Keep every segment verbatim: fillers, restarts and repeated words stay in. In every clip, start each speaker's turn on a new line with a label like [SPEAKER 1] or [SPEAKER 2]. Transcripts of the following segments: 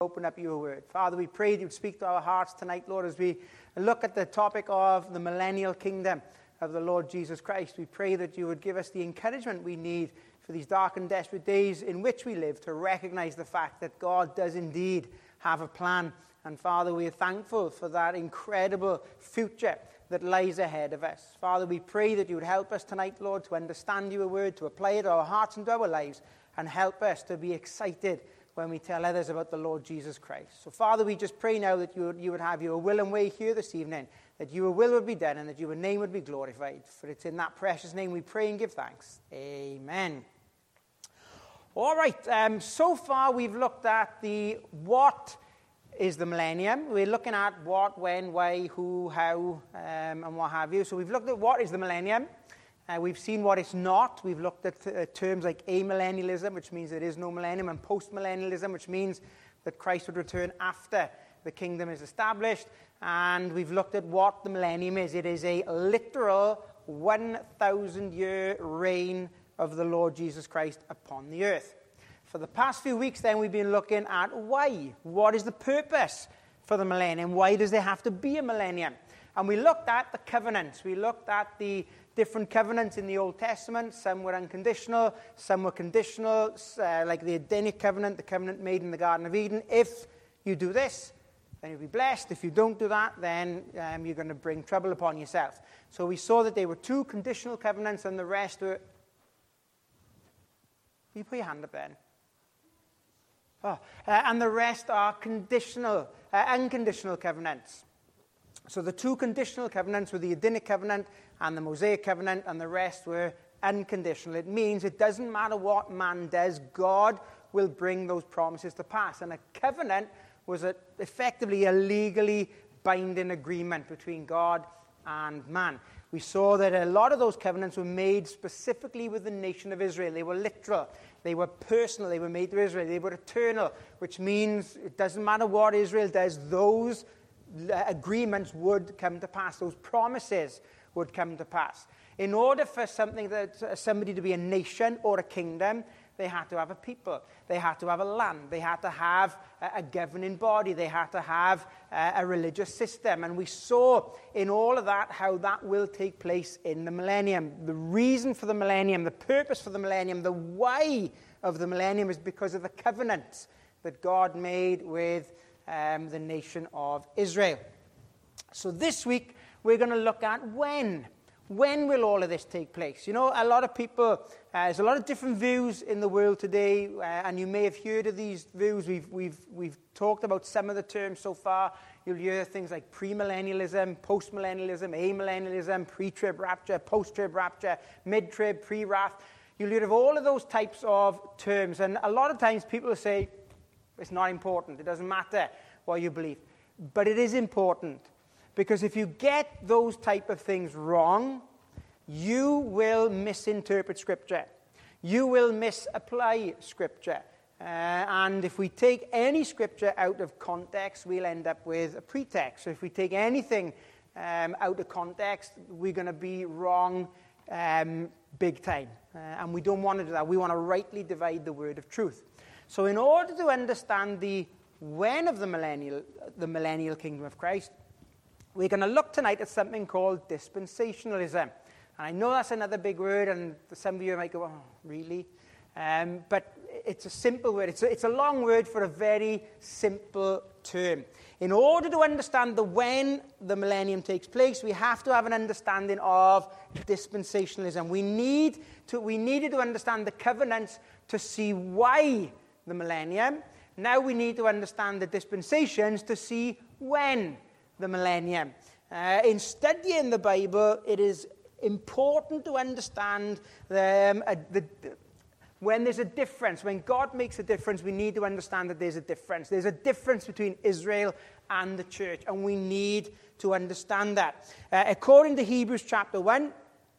[SPEAKER 1] Open up your word. Father, we pray that you'd speak to our hearts tonight, Lord, as we look at the topic of the millennial kingdom of the Lord Jesus Christ. We pray that you would give us the encouragement we need for these dark and desperate days in which we live, to recognize the fact that God does indeed have a plan. And Father, we are thankful for that incredible future that lies ahead of us. Father, we pray that you would help us tonight, Lord, to understand your word, to apply it to our hearts and to our lives, and help us to be excited when we tell others about the Lord Jesus Christ. So, Father, we just pray now that you would, you would have your will and way here this evening, that your will would be done and that your name would be glorified. For it's in that precious name we pray and give thanks. Amen. All right, um, so far we've looked at the what is the millennium. We're looking at what, when, why, who, how, um, and what have you. So we've looked at what is the millennium. Uh, we've seen what it's not. We've looked at uh, terms like amillennialism, which means there is no millennium, and postmillennialism, which means that Christ would return after the kingdom is established. And we've looked at what the millennium is. It is a literal one thousand year reign of the Lord Jesus Christ upon the earth. For the past few weeks, then, we've been looking at why. What is the purpose for the millennium? Why does there have to be a millennium? And we looked at the covenants. We looked at the different covenants in the Old Testament. Some were unconditional, some were conditional, uh, like the Edenic covenant, the covenant made in the Garden of Eden. If you do this, then you'll be blessed. If you don't do that, then um, you're going to bring trouble upon yourself. So we saw that there were two conditional covenants and the rest were... Will you put your hand up then? Oh, uh, and the rest are conditional, uh, unconditional covenants. So the two conditional covenants were the Edenic covenant and the Mosaic covenant, and the rest were unconditional. It means it doesn't matter what man does, God will bring those promises to pass. And a covenant was a, effectively a legally binding agreement between God and man. We saw that a lot of those covenants were made specifically with the nation of Israel. They were literal. They were personal. They were made to Israel. They were eternal, which means it doesn't matter what Israel does, those agreements would come to pass. Those promises would come to pass. In order for something that somebody to be a nation or a kingdom, they had to have a people. They had to have a land. They had to have a governing body. They had to have a religious system. And we saw in all of that how that will take place in the millennium. The reason for the millennium, the purpose for the millennium, the why of the millennium is because of the covenant that God made with Um, the nation of Israel. So this week, we're going to look at when. When will all of this take place? You know, a lot of people, uh, there's a lot of different views in the world today, uh, and you may have heard of these views. We've, we've, we've talked about some of the terms so far. You'll hear things like premillennialism, postmillennialism, amillennialism, pre-trib rapture, post-trib rapture, mid-trib, pre-wrath. You'll hear of all of those types of terms, and a lot of times people will say, it's not important. It doesn't matter what you believe. But it is important, because if you get those type of things wrong, you will misinterpret Scripture. You will misapply Scripture. Uh, and if we take any Scripture out of context, we'll end up with a pretext. So if we take anything um, out of context, we're going to be wrong um, big time. Uh, and we don't want to do that. We want to rightly divide the word of truth. So in order to understand the when of the millennial, the millennial kingdom of Christ, we're going to look tonight at something called dispensationalism. And I know that's another big word, and some of you might go, oh, really? Um, but it's a simple word. It's a, it's a long word for a very simple term. In order to understand the when the millennium takes place, we have to have an understanding of dispensationalism. We need to, we needed to understand the covenants to see why the millennium. Now we need to understand the dispensations to see when the millennium. Uh, in studying the Bible, it is important to understand the, um, uh, the, when there's a difference. When God makes a difference, we need to understand that there's a difference. There's a difference between Israel and the church, and we need to understand that. Uh, according to Hebrews chapter one,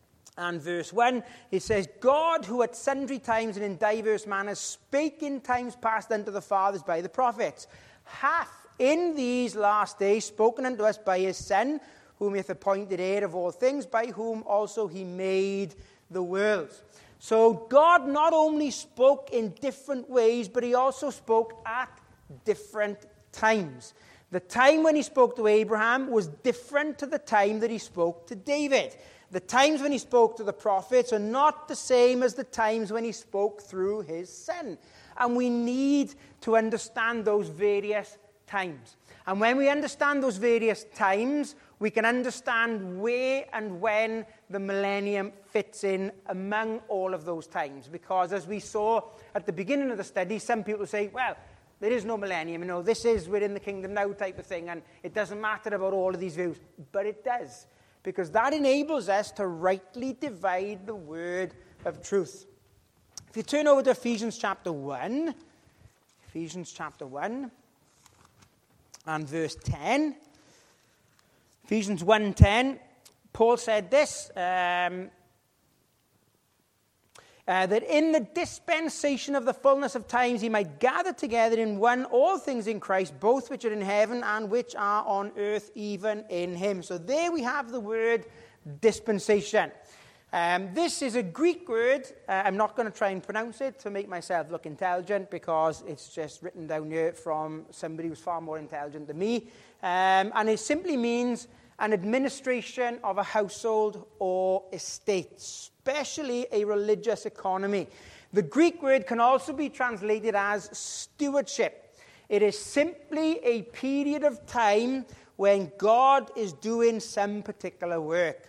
[SPEAKER 1] and verse one, it says, God, who at sundry times and in diverse manners spake in times past unto the fathers by the prophets, hath in these last days spoken unto us by his Son, whom he hath appointed heir of all things, by whom also he made the worlds. So God not only spoke in different ways, but he also spoke at different times. The time when he spoke to Abraham was different to the time that he spoke to David. The times when he spoke to the prophets are not the same as the times when he spoke through his son. And we need to understand those various times. And when we understand those various times, we can understand where and when the millennium fits in among all of those times. Because as we saw at the beginning of the study, some people say, well, there is no millennium, you know, this is we're in the kingdom now type of thing, and it doesn't matter about all of these views. But it does, because that enables us to rightly divide the word of truth. If you turn over to Ephesians chapter one, Ephesians chapter one, and verse ten, Ephesians one ten, Paul said this, um, uh, that in the dispensation of the fullness of times he might gather together in one all things in Christ, both which are in heaven and which are on earth, even in him. So there we have the word dispensation. Um, this is a Greek word. Uh, I'm not going to try and pronounce it to make myself look intelligent, because it's just written down here from somebody who's far more intelligent than me. Um, and it simply means an administration of a household or estate, especially a religious economy. The Greek word can also be translated as stewardship. It is simply a period of time when God is doing some particular work.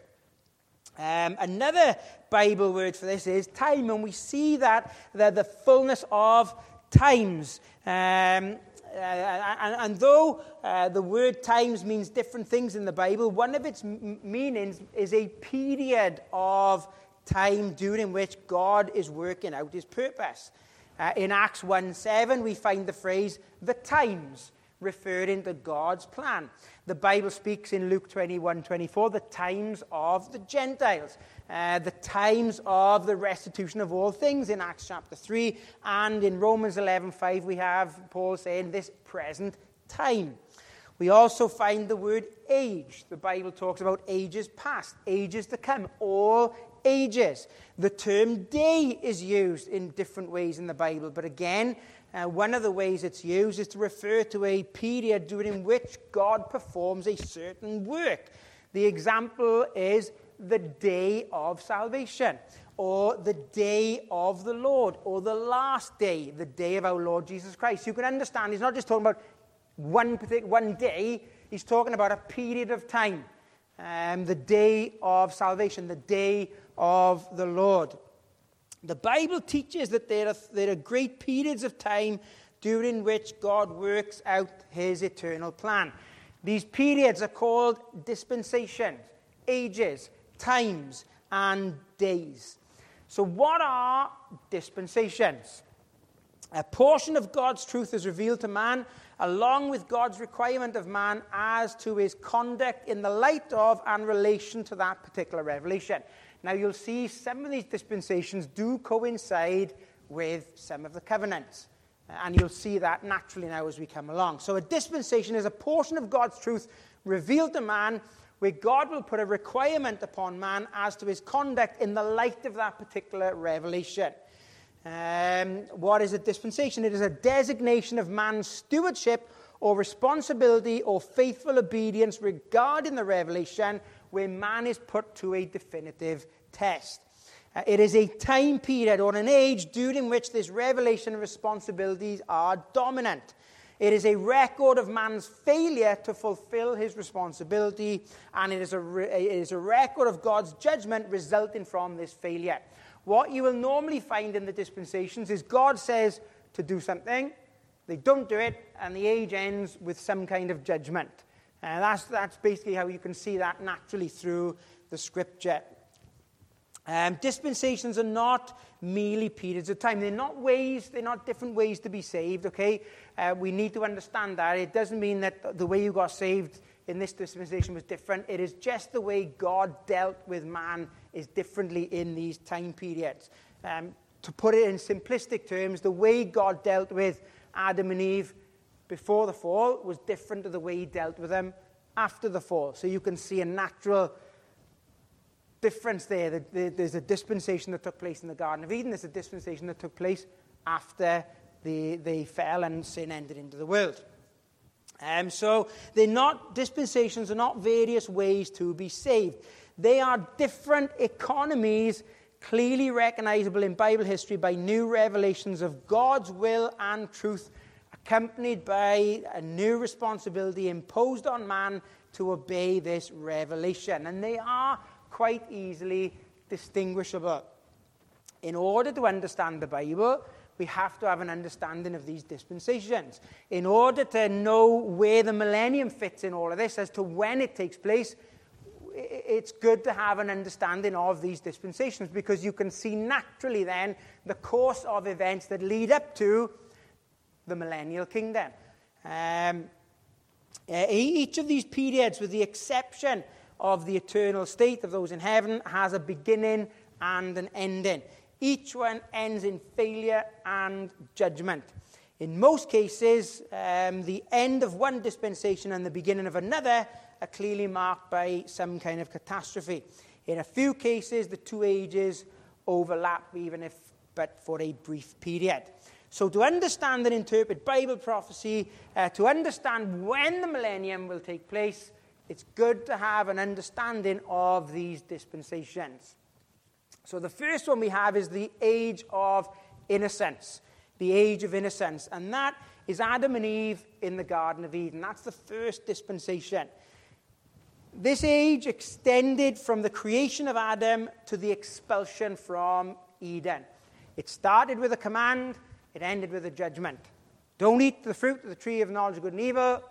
[SPEAKER 1] Um, another Bible word for this is time, and we see that the, the fullness of times. Um, uh, and, and though uh, the word times means different things in the Bible, one of its m- meanings is a period of time during which God is working out his purpose. Uh, in Acts one seven, we find the phrase, the times, referring to God's plan. The Bible speaks in Luke twenty-one twenty-four, the times of the Gentiles, uh, the times of the restitution of all things in Acts chapter three, and in Romans eleven five we have Paul saying this present time. We also find the word age. The Bible talks about ages past, ages to come, all ages. The term day is used in different ways in the Bible, but again, Uh, one of the ways it's used is to refer to a period during which God performs a certain work. The example is the day of salvation, or the day of the Lord, or the last day, the day of our Lord Jesus Christ. You can understand he's not just talking about one particular, one day, he's talking about a period of time. Um, the day of salvation, the day of the Lord. The Bible teaches that there are, there are great periods of time during which God works out his eternal plan. These periods are called dispensations, ages, times, and days. So what are dispensations? A portion of God's truth is revealed to man, along with God's requirement of man as to his conduct in the light of and relation to that particular revelation. Now, you'll see some of these dispensations do coincide with some of the covenants. And you'll see that naturally now as we come along. So a dispensation is a portion of God's truth revealed to man, where God will put a requirement upon man as to his conduct in the light of that particular revelation. Um, what is a dispensation? It is a designation of man's stewardship or responsibility or faithful obedience regarding the revelation, where man is put to a definitive test. Uh, it is a time period or an age during which this revelation and responsibilities are dominant. It is a record of man's failure to fulfill his responsibility, and it is a, re- it is a record of God's judgment resulting from this failure. What you will normally find in the dispensations is God says to do something, they don't do it, and the age ends with some kind of judgment. And that's, that's basically how you can see that naturally through the scripture. Um, dispensations are not merely periods of time. They're not ways, they're not different ways to be saved, okay? Uh, we need to understand that. It doesn't mean that the way you got saved in this dispensation was different. It is just the way God dealt with man is differently in these time periods. Um, to put it in simplistic terms, the way God dealt with Adam and Eve before the fall was different to the way he dealt with them after the fall. So you can see a natural difference there. There's a dispensation that took place in the Garden of Eden. There's a dispensation that took place after they, they fell and sin entered into the world. Um, so they're not, dispensations are not various ways to be saved. They are different economies clearly recognizable in Bible history by new revelations of God's will and truth, accompanied by a new responsibility imposed on man to obey this revelation. And they are quite easily distinguishable. In order to understand the Bible, we have to have an understanding of these dispensations. In order to know where the millennium fits in all of this, as to when it takes place, it's good to have an understanding of these dispensations, because you can see naturally then the course of events that lead up to the millennial kingdom. Um, each of these periods, with the exception of the eternal state of those in heaven, has a beginning and an ending. Each one ends in failure and judgment. In most cases, um, the end of one dispensation and the beginning of another are clearly marked by some kind of catastrophe. In a few cases, the two ages overlap, even if but for a brief period. So to understand and interpret Bible prophecy, uh, to understand when the millennium will take place, it's good to have an understanding of these dispensations. So the first one we have is the age of innocence. The age of innocence. And that is Adam and Eve in the Garden of Eden. That's the first dispensation. This age extended from the creation of Adam to the expulsion from Eden. It started with a command. It ended with a judgment. Don't eat the fruit of the tree of knowledge of good and evil.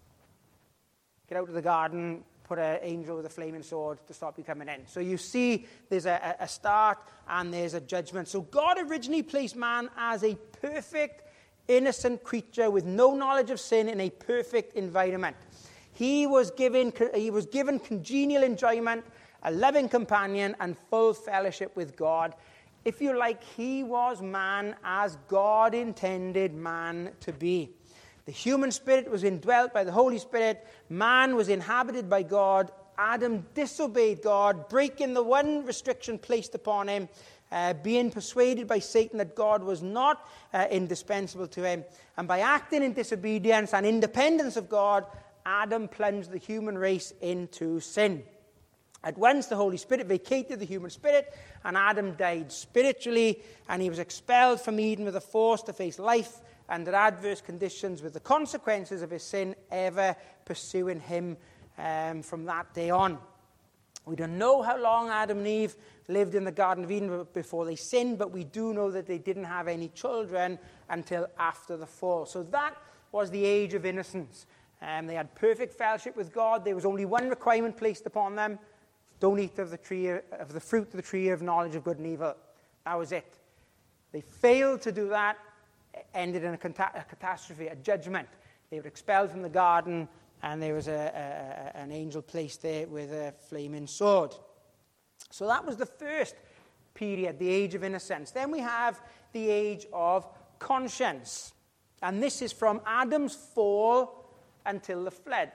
[SPEAKER 1] Get out of the garden. Put an angel with a flaming sword to stop you coming in. So you see there's a, a start and there's a judgment. So God originally placed man as a perfect, innocent creature with no knowledge of sin in a perfect environment. He was given, he was given congenial enjoyment, a loving companion, and full fellowship with God. If you like, he was man as God intended man to be. The human spirit was indwelt by the Holy Spirit. Man was inhabited by God. Adam disobeyed God, breaking the one restriction placed upon him, uh, being persuaded by Satan that God was not uh, indispensable to him. And by acting in disobedience and independence of God, Adam plunged the human race into sin. At once, the Holy Spirit vacated the human spirit, and Adam died spiritually, and he was expelled from Eden with a force to face life under adverse conditions, with the consequences of his sin ever pursuing him um, from that day on. We don't know how long Adam and Eve lived in the Garden of Eden before they sinned, but we do know that they didn't have any children until after the fall. So that was the age of innocence. Um, they had perfect fellowship with God. There was only one requirement placed upon them: don't eat of the tree of the fruit of the tree of knowledge of good and evil. That was it. They failed to do that. Ended in a, cata- a catastrophe, a judgment. They were expelled from the garden, and there was a, a, a, an angel placed there with a flaming sword. So that was the first period, the age of innocence. Then we have the age of conscience. And this is from Adam's fall until the flood.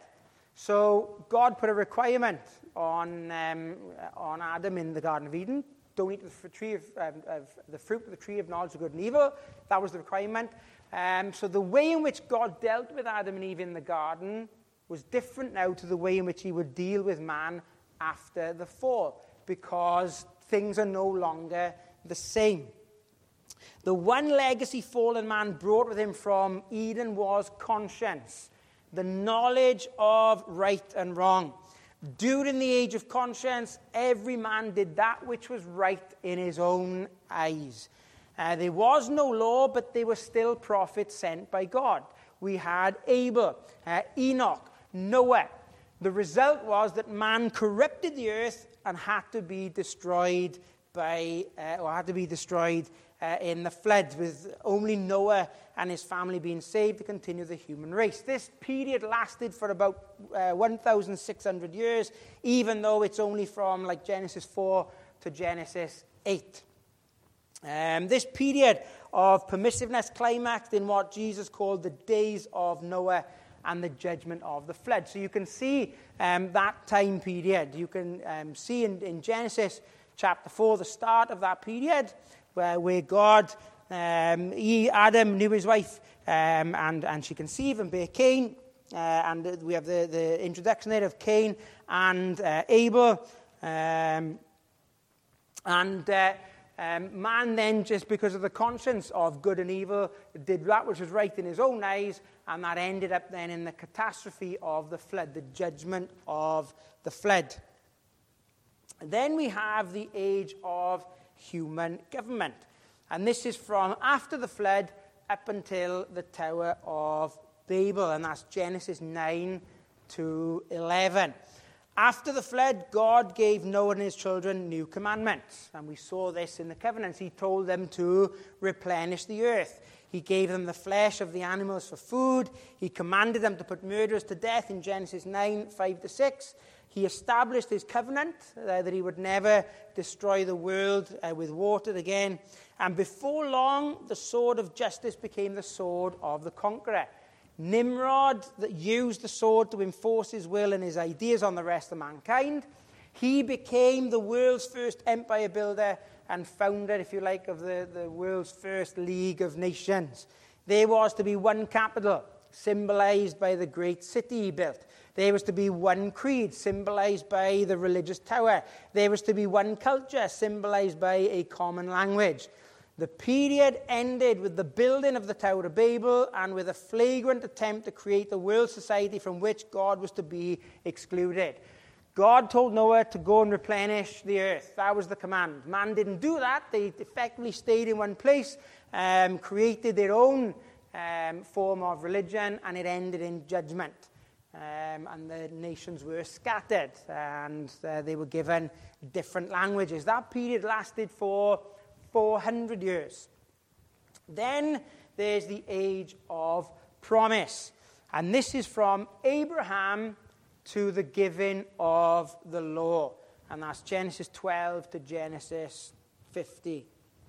[SPEAKER 1] So God put a requirement on, um, on Adam in the Garden of Eden. Don't eat the tree of, um, of the fruit of the tree of knowledge of good and evil. That was the requirement. Um, so the way in which God dealt with Adam and Eve in the garden was different now to the way in which he would deal with man after the fall, because things are no longer the same. The one legacy fallen man brought with him from Eden was conscience, the knowledge of right and wrong. During the age of conscience, every man did that which was right in his own eyes. Uh, there was no law, but there were still prophets sent by God. We had Abel, uh, Enoch, Noah. The result was that man corrupted the earth and had to be destroyed by, uh, or had to be destroyed uh, in the flood, with only Noah and his family being saved to continue the human race. This period lasted for about uh, one thousand six hundred years, even though it's only from like Genesis four to Genesis eight. Um, this period of permissiveness climaxed in what Jesus called the days of Noah and the judgment of the flood. So you can see um, that time period. You can um, see in, in Genesis chapter four, the start of that period, where, where God um, he, Adam knew his wife, um, and, and she conceived and bare Cain. Uh, and we have the, the introduction there of Cain and uh, Abel. Um, and uh, um, man then, just because of the conscience of good and evil, did that which was right in his own eyes, and that ended up then in the catastrophe of the flood, the judgment of the flood. Then we have the age of human government. And this is from after the flood up until the Tower of Babel, and that's Genesis nine to eleven. After the flood, God gave Noah and his children new commandments, and we saw this in the covenants. He told them to replenish the earth. He gave them the flesh of the animals for food. He commanded them to put murderers to death in Genesis nine, five to six. He established his covenant uh, that he would never destroy the world uh, with water again. And before long, the sword of justice became the sword of the conqueror. Nimrod, that used the sword to enforce his will and his ideas on the rest of mankind, he became the world's first empire builder and founder, if you like, of the, the world's first League of Nations. There was to be one capital, symbolized by the great city he built. There was to be one creed, symbolized by the religious tower. There was to be one culture, symbolized by a common language. The period ended with the building of the Tower of Babel and with a flagrant attempt to create a world society from which God was to be excluded. God told Noah to go and replenish the earth. That was the command. Man didn't do that. They effectively stayed in one place, um, created their own um, form of religion, and it ended in judgment. Um, and the nations were scattered, and uh, they were given different languages. That period lasted for four hundred years. Then there's the age of promise. And this is from Abraham to the giving of the law. And that's Genesis twelve to Genesis fifty.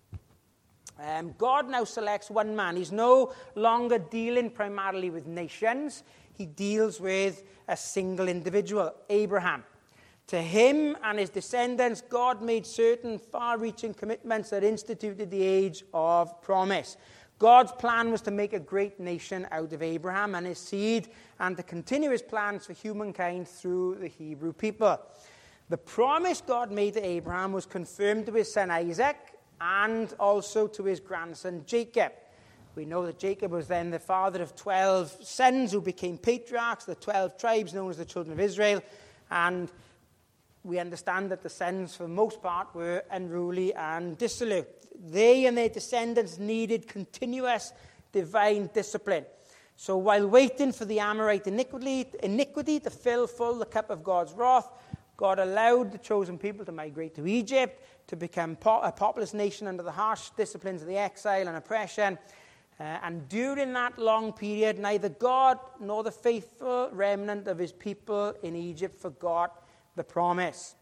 [SPEAKER 1] Um, God now selects one man. He's no longer dealing primarily with nations. He deals with a single individual, Abraham. To him and his descendants, God made certain far-reaching commitments that instituted the age of promise. God's plan was to make a great nation out of Abraham and his seed, and to continue his plans for humankind through the Hebrew people. The promise God made to Abraham was confirmed to his son Isaac and also to his grandson Jacob. We know that Jacob was then the father of twelve sons who became patriarchs, the twelve tribes known as the children of Israel, and we understand that the sons, for the most part, were unruly and dissolute. They and their descendants needed continuous divine discipline. So while waiting for the Amorite iniquity, iniquity to fill full the cup of God's wrath, God allowed the chosen people to migrate to Egypt, to become a populous nation under the harsh disciplines of the exile and oppression. Uh, and during that long period, neither God nor the faithful remnant of his people in Egypt forgot the promise.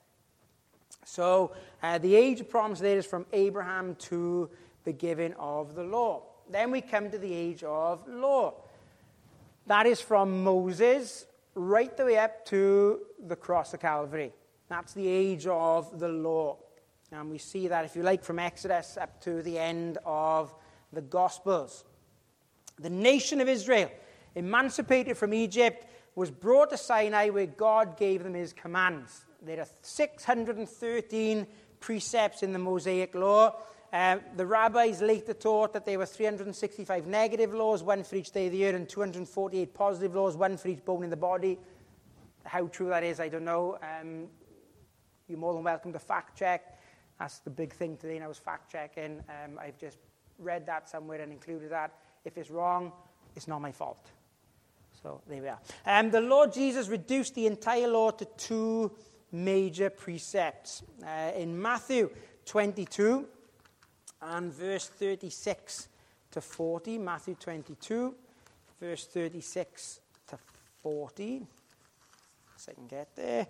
[SPEAKER 1] So uh, the age of promise there is from Abraham to the giving of the law. Then we come to the age of law. That is from Moses right the way up to the cross of Calvary. That's the age of the law. And we see that, if you like, from Exodus up to the end of the Gospels. The nation of Israel, emancipated from Egypt, was brought to Sinai where God gave them his commands. There are six hundred thirteen precepts in the Mosaic law. Uh, the rabbis later taught that there were three hundred sixty-five negative laws, one for each day of the year, and two hundred forty-eight positive laws, one for each bone in the body. How true that is, I don't know. Um, you're more than welcome to fact check. That's the big thing today, and I was fact checking. Um, I've just read that somewhere and included that. If it's wrong, it's not my fault. So there we are. Um, the Lord Jesus reduced the entire law to two major precepts. Uh, in Matthew twenty-two and verse thirty-six to forty. Matthew twenty-two, verse thirty-six to forty. So I can get there.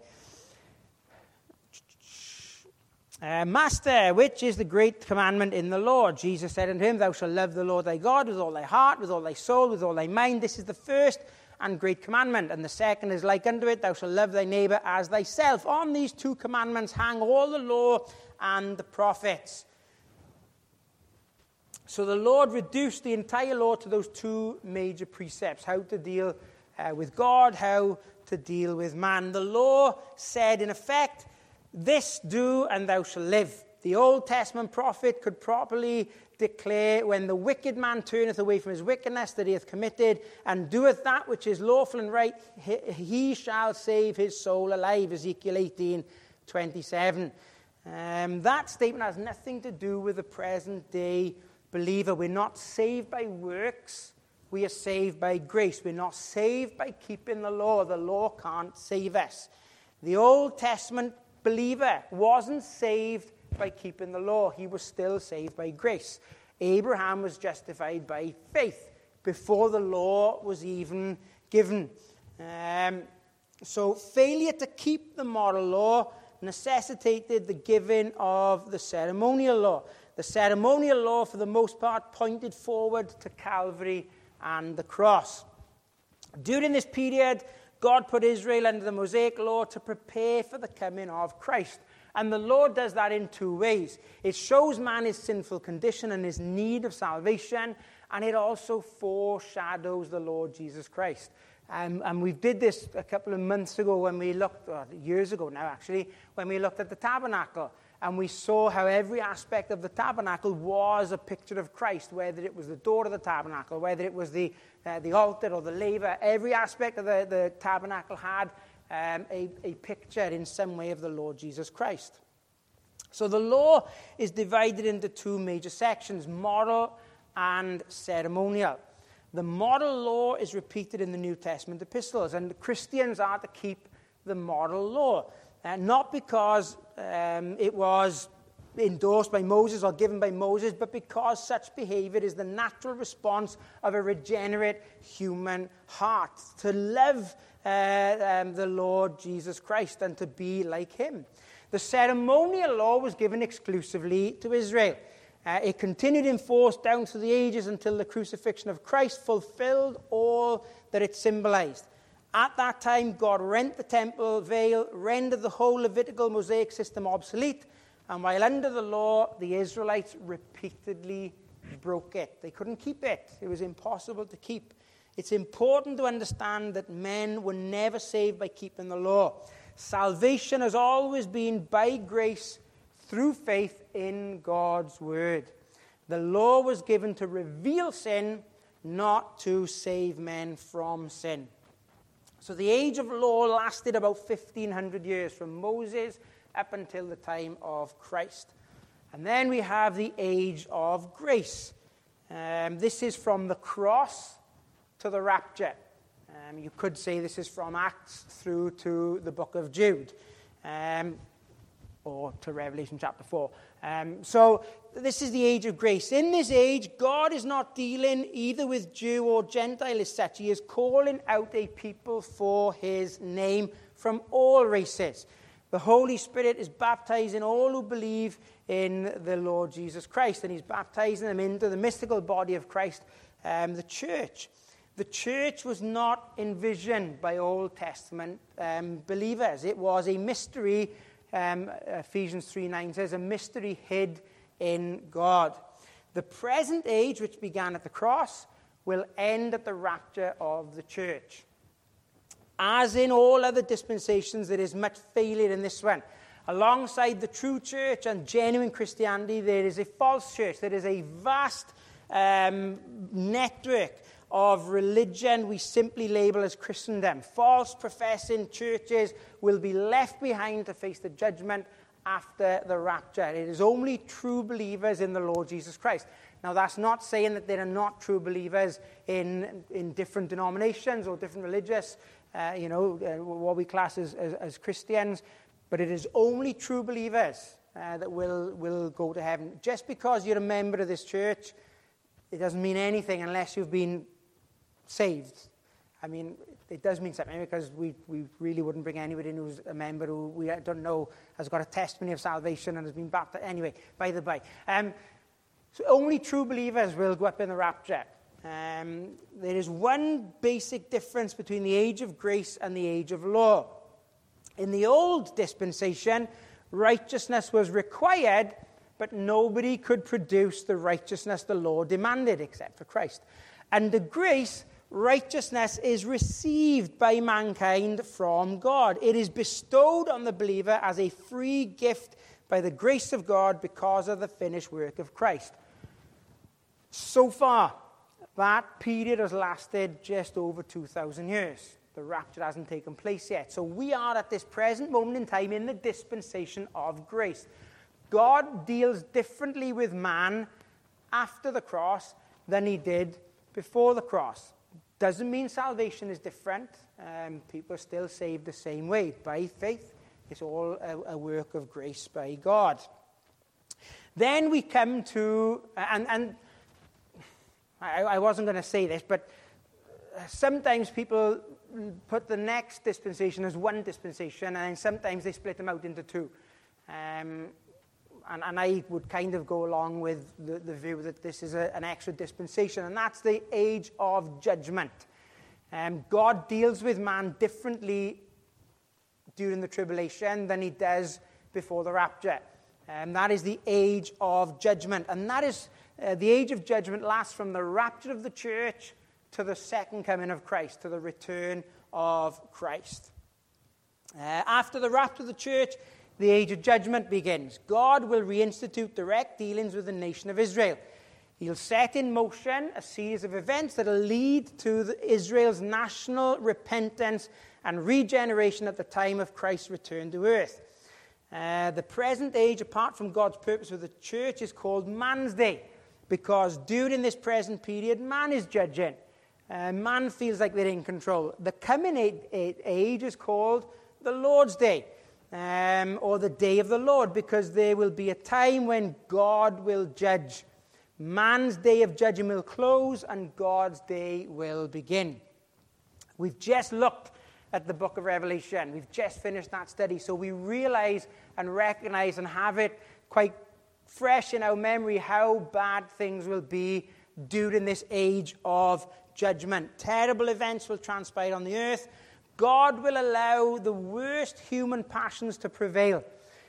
[SPEAKER 1] Uh, Master, which is the great commandment in the law? Jesus said unto him, Thou shalt love the Lord thy God with all thy heart, with all thy soul, with all thy mind. This is the first and great commandment. And the second is like unto it, Thou shalt love thy neighbor as thyself. On these two commandments hang all the law and the prophets. So the Lord reduced the entire law to those two major precepts, how to deal uh, with God, how to deal with man. The law said, in effect, this do and thou shalt live. The Old Testament prophet could properly declare, when the wicked man turneth away from his wickedness that he hath committed, and doeth that which is lawful and right, he, he shall save his soul alive. Ezekiel eighteen twenty-seven. Um, that statement has nothing to do with the present day believer. We're not saved by works. We are saved by grace. We're not saved by keeping the law. The law can't save us. The Old Testament believer wasn't saved by keeping the law. He was still saved by grace. Abraham was justified by faith before the law was even given. Um, so failure to keep the moral law necessitated the giving of the ceremonial law. The ceremonial law, for the most part, pointed forward to Calvary and the cross. During this period, God put Israel under the Mosaic law to prepare for the coming of Christ. And the Lord does that in two ways. It shows man his sinful condition and his need of salvation, and it also foreshadows the Lord Jesus Christ. Um, and we did this a couple of months ago when we looked, or years ago now actually, when we looked at the tabernacle. And we saw how every aspect of the tabernacle was a picture of Christ, whether it was the door of the tabernacle, whether it was the, uh, the altar or the laver. Every aspect of the, the tabernacle had Um, a, a picture in some way of the Lord Jesus Christ. So the law is divided into two major sections, moral and ceremonial. The moral law is repeated in the New Testament epistles, and Christians are to keep the moral law. Uh, not because um, it was endorsed by Moses or given by Moses, but because such behavior is the natural response of a regenerate human heart, to love Uh, um, the Lord Jesus Christ and to be like him. The ceremonial law was given exclusively to Israel. Uh, it continued in force down through the ages until the crucifixion of Christ fulfilled all that it symbolized. At that time, God rent the temple veil, rendered the whole Levitical Mosaic system obsolete, and while under the law, the Israelites repeatedly broke it. They couldn't keep it. It was impossible to keep. It's important to understand that men were never saved by keeping the law. Salvation has always been by grace through faith in God's word. The law was given to reveal sin, not to save men from sin. So the age of law lasted about fifteen hundred years, from Moses up until the time of Christ. And then we have the age of grace. Um, this is from the cross to the rapture. Um, you could say this is from Acts through to the book of Jude, um, or to Revelation chapter four. Um, so this is the age of grace. In this age, God is not dealing either with Jew or Gentile as such. He is calling out a people for his name from all races. The Holy Spirit is baptizing all who believe in the Lord Jesus Christ, and he's baptizing them into the mystical body of Christ, um, the church. The church was not envisioned by Old Testament um, believers. It was a mystery, um, Ephesians three nine says, a mystery hid in God. The present age, which began at the cross, will end at the rapture of the church. As in all other dispensations, there is much failure in this one. Alongside the true church and genuine Christianity, there is a false church. There is a vast um, network of religion we simply label as Christendom. False professing churches will be left behind to face the judgment after the rapture. It is only true believers in the Lord Jesus Christ. Now, that's not saying that there are not true believers in, in different denominations or different religious, uh, you know, uh, what we class as, as, as Christians, but it is only true believers uh, that will, will go to heaven. Just because you're a member of this church, it doesn't mean anything unless you've been saved. I mean, it does mean something, because we, we really wouldn't bring anybody in who's a member who we don't know has got a testimony of salvation and has been baptized. Anyway, by the by. Um, so only true believers will go up in the rapture. Um, there is one basic difference between the age of grace and the age of law. In the old dispensation, righteousness was required but nobody could produce the righteousness the law demanded except for Christ. Under grace, righteousness is received by mankind from God. It is bestowed on the believer as a free gift by the grace of God because of the finished work of Christ. So far, that period has lasted just over two thousand years. The rapture hasn't taken place yet. So we are at this present moment in time in the dispensation of grace. God deals differently with man after the cross than he did before the cross. Doesn't mean salvation is different. Um, people are still saved the same way, by faith. It's all a, a work of grace by God. Then we come to, and, and I, I wasn't going to say this, but sometimes people put the next dispensation as one dispensation, and then sometimes they split them out into two. Um, and, and I would kind of go along with the, the view that this is a, an extra dispensation, and that's the age of judgment. Um, God deals with man differently during the tribulation than he does before the rapture. Um, that is the age of judgment. And that is, uh, the age of judgment lasts from the rapture of the church to the second coming of Christ, to the return of Christ. Uh, after the rapture of the church, the age of judgment begins. God will reinstitute direct dealings with the nation of Israel. He'll set in motion a series of events that will lead to the, Israel's national repentance and regeneration at the time of Christ's return to earth. Uh, the present age, apart from God's purpose with the church, is called man's day, because during this present period, man is judging. Uh, man feels like they're in control. The coming age is called the Lord's Day, um, or the Day of the Lord, because there will be a time when God will judge. Man's day of judging will close, and God's day will begin. We've just looked at the book of Revelation. We've just finished that study, so we realize and recognize and have it quite fresh in our memory how bad things will be during this age of judgment. Terrible events will transpire on the earth. God will allow the worst human passions to prevail.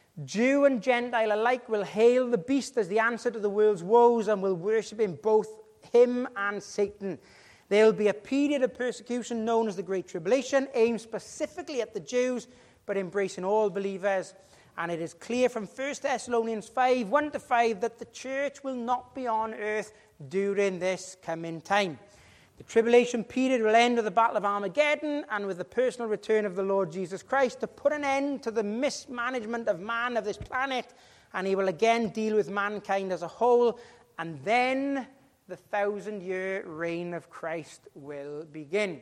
[SPEAKER 1] Jew and Gentile alike will hail the beast as the answer to the world's woes and will worship him, both him and Satan. There will be a period of persecution known as the Great Tribulation, aimed specifically at the Jews, but embracing all believers. And it is clear from First Thessalonians five, one to five, that the church will not be on earth during this coming time. The tribulation period will end with the Battle of Armageddon and with the personal return of the Lord Jesus Christ to put an end to the mismanagement of man of this planet, and he will again deal with mankind as a whole, and then the thousand-year reign of Christ will begin.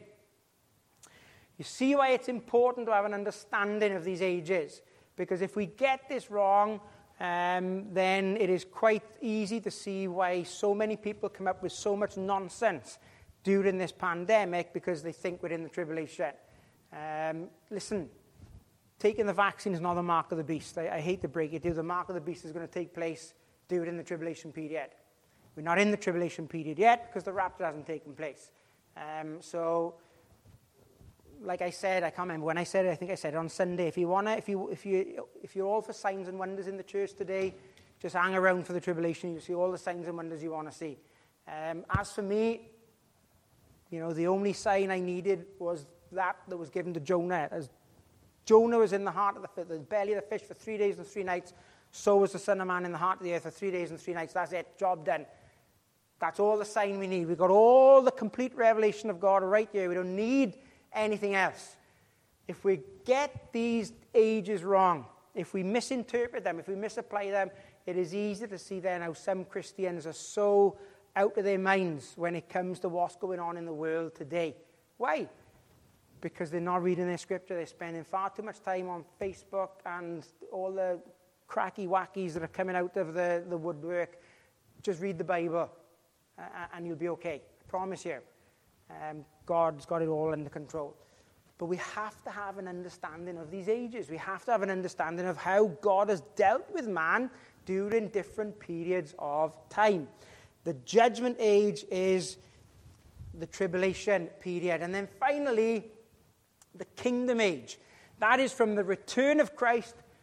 [SPEAKER 1] You see why it's important to have an understanding of these ages, because if we get this wrong, um, then it is quite easy to see why so many people come up with so much nonsense during this pandemic because they think we're in the tribulation. Um, listen, taking the vaccine is not the mark of the beast. I, I hate to break it to you. The mark of the beast is going to take place during the tribulation period. We're not in the tribulation period yet because the rapture hasn't taken place. Um, so, like I said, I can't remember when I said it. I think I said it on Sunday. If you wanna, if you, if you, if you're all for signs and wonders in the church today, just hang around for the tribulation. You'll see all the signs and wonders you want to see. Um, as for me, you know, the only sign I needed was that that was given to Jonah. As Jonah was in the heart of the, the belly of the fish for three days and three nights, so was the Son of Man in the heart of the earth for three days and three nights. That's it. Job done. That's all the sign we need. We've got all the complete revelation of God right here. We don't need anything else. If we get these ages wrong, if we misinterpret them, if we misapply them, it is easy to see then how some Christians are so out of their minds when it comes to what's going on in the world today. Why? Because they're not reading their scripture. They're spending far too much time on Facebook and all the cracky wackies that are coming out of the, the woodwork. Just read the Bible uh, and you'll be okay. I promise you. Um, God's got it all under control. But we have to have an understanding of these ages. We have to have an understanding of how God has dealt with man during different periods of time. The judgment age is the tribulation period. And then finally, the kingdom age. That is from the return of Christ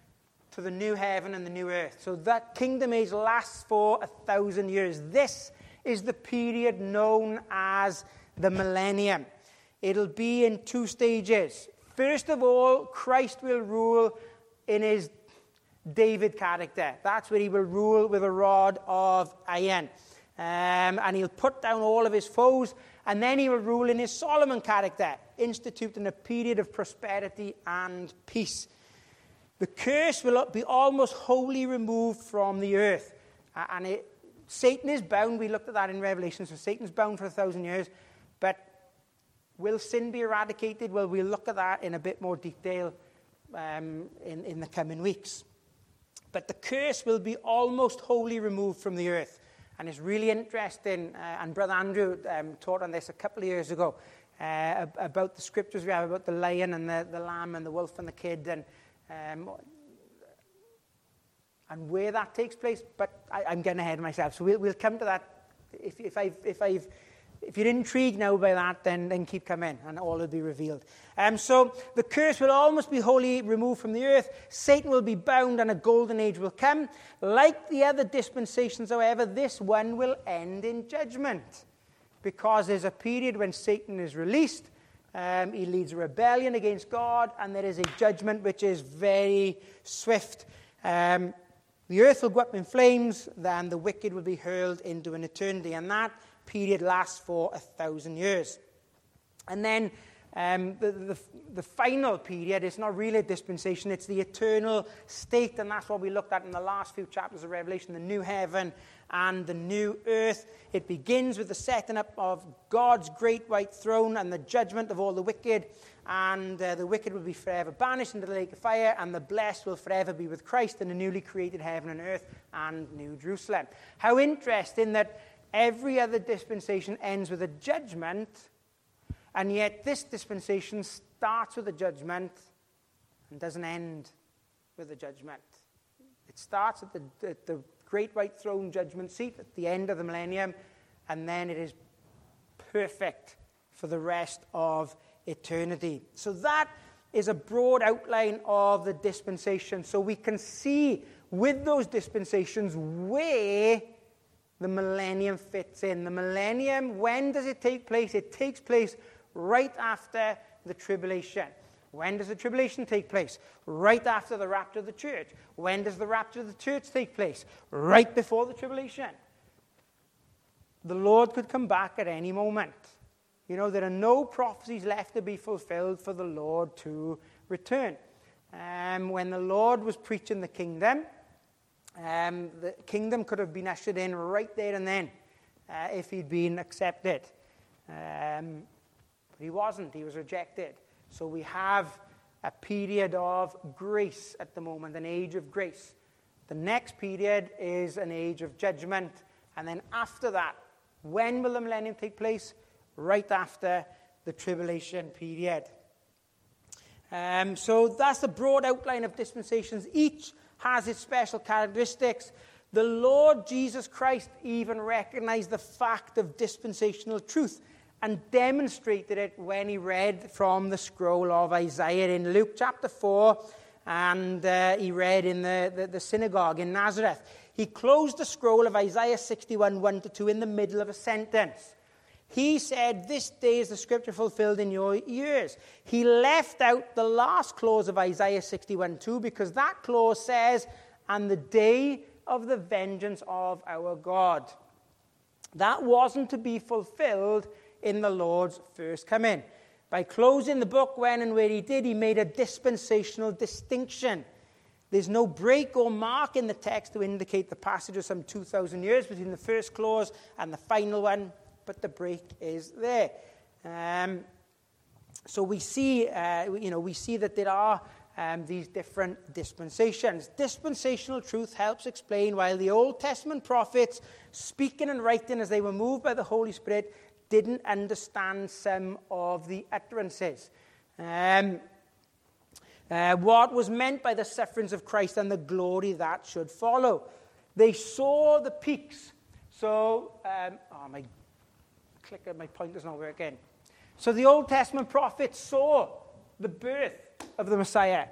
[SPEAKER 1] to the new heaven and the new earth. So that kingdom age lasts for a thousand years. This is the period known as the millennium. It'll be in two stages. First of all, Christ will rule in his David character. That's where he will rule with a rod of iron. Um, and he'll put down all of his foes, and then he will rule in his Solomon character, instituting a period of prosperity and peace. The curse will be almost wholly removed from the earth. And it, Satan is bound. We looked at that in Revelation. So Satan's bound for a thousand years. But will sin be eradicated? Well, we'll look at that in a bit more detail um, in, in the coming weeks. But the curse will be almost wholly removed from the earth. And it's really interesting, uh, and Brother Andrew um, taught on this a couple of years ago, uh, about the scriptures we have about the lion and the, the lamb and the wolf and the kid, and um, and where that takes place. But I, I'm getting ahead of myself, so we'll, we'll come to that. If, if I've if I've If you're intrigued now by that, then, then keep coming, and all will be revealed. Um, so the curse will almost be wholly removed from the earth. Satan will be bound, and a golden age will come. Like the other dispensations, however, this one will end in judgment, because there's a period when Satan is released. Um, he leads a rebellion against God, and there is a judgment which is very swift. Um, the earth will go up in flames, then the wicked will be hurled into an eternity, and that period lasts for a thousand years. And then um, the, the, the final period is not really a dispensation, it's the eternal state, and that's what we looked at in the last few chapters of Revelation, the new heaven and the new earth. It begins with the setting up of God's great white throne and the judgment of all the wicked, and uh, the wicked will be forever banished into the lake of fire, and the blessed will forever be with Christ in the newly created heaven and earth and New Jerusalem. How interesting that every other dispensation ends with a judgment, and yet this dispensation starts with a judgment and doesn't end with a judgment. It starts at the, at the great white throne judgment seat at the end of the millennium, and then it is perfect for the rest of eternity. So that is a broad outline of the dispensation. So we can see with those dispensations where the millennium fits in. The millennium, when does it take place? It takes place right after the tribulation. When does the tribulation take place? Right after the rapture of the church. When does the rapture of the church take place? Right before the tribulation. The Lord could come back at any moment. You know, there are no prophecies left to be fulfilled for the Lord to return. Um, when the Lord was preaching the kingdom, Um, the kingdom could have been ushered in right there and then uh, if he'd been accepted. Um, but he wasn't. He was rejected. So we have a period of grace at the moment, an age of grace. The next period is an age of judgment. And then after that, when will the millennium take place? Right after the tribulation period. Um, so that's the broad outline of dispensations. Each has its special characteristics. The Lord Jesus Christ even recognized the fact of dispensational truth and demonstrated it when he read from the scroll of Isaiah in Luke chapter four, and uh, he read in the, the, the synagogue in Nazareth. He closed the scroll of Isaiah sixty-one, one to two in the middle of a sentence. He said, "This day is the scripture fulfilled in your ears." He left out the last clause of Isaiah sixty-one, two, because that clause says, "and the day of the vengeance of our God." That wasn't to be fulfilled in the Lord's first coming. By closing the book when and where he did, he made a dispensational distinction. There's no break or mark in the text to indicate the passage of some two thousand years between the first clause and the final one, but the break is there. Um, so we see, uh, you know, we see that there are um, these different dispensations. Dispensational truth helps explain why the Old Testament prophets, speaking and writing as they were moved by the Holy Spirit, didn't understand some of the utterances. Um, uh, what was meant by the sufferings of Christ and the glory that should follow. They saw the peaks. So, um, oh, my clicker, my pointer's not working. So the Old Testament prophets saw the birth of the Messiah.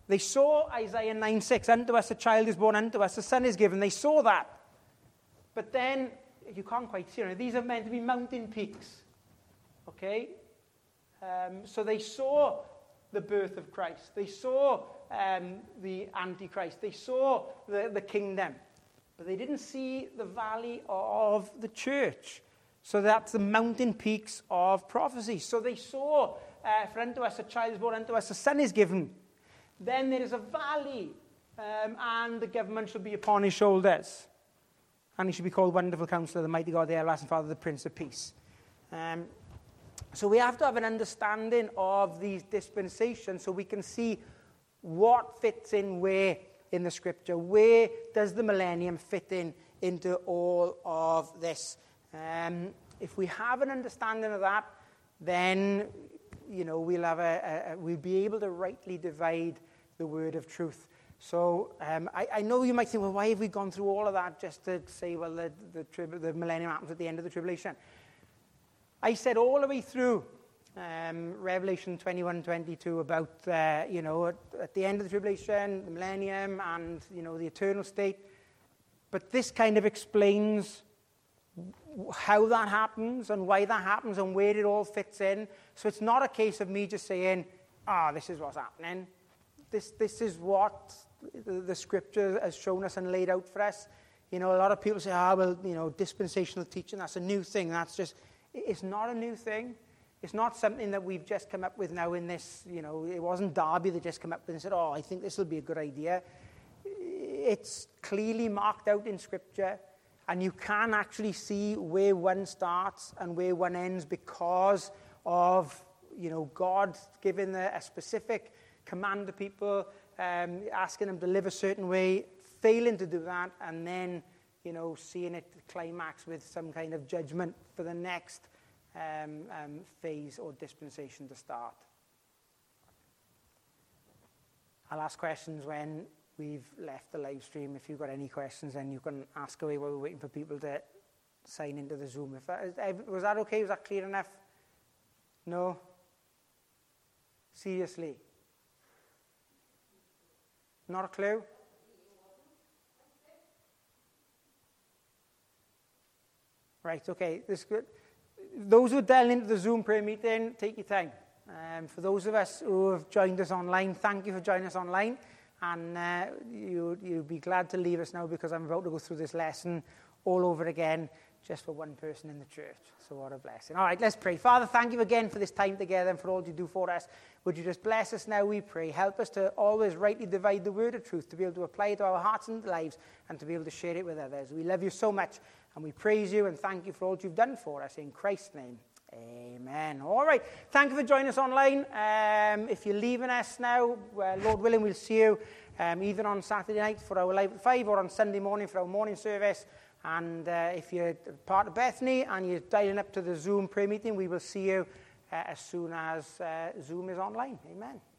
[SPEAKER 1] They saw Isaiah nine six, unto us a child is born, unto us a son is given. They saw that. But then, you can't quite see it. These are meant to be mountain peaks. Okay? Um, so they saw the birth of Christ. They saw um, the Antichrist. They saw the, the kingdom. But they didn't see the valley of the church. So that's the mountain peaks of prophecy. So they saw, uh, for unto us a child is born, unto us a son is given. Then there is a valley, um, and the government shall be upon his shoulders. And he should be called Wonderful Counselor, the Mighty God, the Everlasting Father, the Prince of Peace. Um, so we have to have an understanding of these dispensations so we can see what fits in where in the Scripture. Where does the millennium fit in into all of this? Um, if we have an understanding of that, then, you know, we'll have a, a, a we'll be able to rightly divide the word of truth. So um, I, I know you might think, well, why have we gone through all of that just to say, well, the, the, trib- the millennium happens at the end of the tribulation? I said all the way through um, Revelation twenty-one twenty-two about, uh, you know, at, at the end of the tribulation, the millennium, and, you know, the eternal state. But this kind of explains how that happens and why that happens and where it all fits in. So it's not a case of me just saying, ah, oh, this is what's happening. This, this is what the Scripture has shown us and laid out for us. You know, a lot of people say, ah, oh, well, you know, dispensational teaching, that's a new thing. That's just, it's not a new thing. It's not something that we've just come up with now in this, you know, it wasn't Darby that just came up with and said, oh, I think this will be a good idea. It's clearly marked out in Scripture, and you can actually see where one starts and where one ends because of, you know, God giving a, a specific command to people, um, asking them to live a certain way, failing to do that, and then, you know, seeing it climax with some kind of judgment for the next um, um, phase or dispensation to start. I'll ask questions when we've left the live stream. If you've got any questions, then you can ask away while we're waiting for people to sign into the Zoom. If that, was that okay? Was that clear enough? No? Seriously? Not a clue? Right, okay. This good. Those who are dialing into the Zoom prayer meeting, take your time. Um, for those of us who have joined us online, thank you for joining us online. And uh, you, you'll be glad to leave us now because I'm about to go through this lesson all over again just for one person in the church. So what a blessing. All right, let's pray. Father, thank you again for this time together and for all you do for us. Would you just bless us now, we pray. Help us to always rightly divide the word of truth, to be able to apply it to our hearts and lives and to be able to share it with others. We love you so much and we praise you and thank you for all you've done for us. In Christ's name, amen. All right, thank you for joining us online. Um, if you're leaving us now, well, Lord willing, we'll see you um, either on Saturday night for our Live at five or on Sunday morning for our morning service. And uh, if you're part of Bethany and you're dialing up to the Zoom prayer meeting, we will see you uh, as soon as uh, Zoom is online. Amen.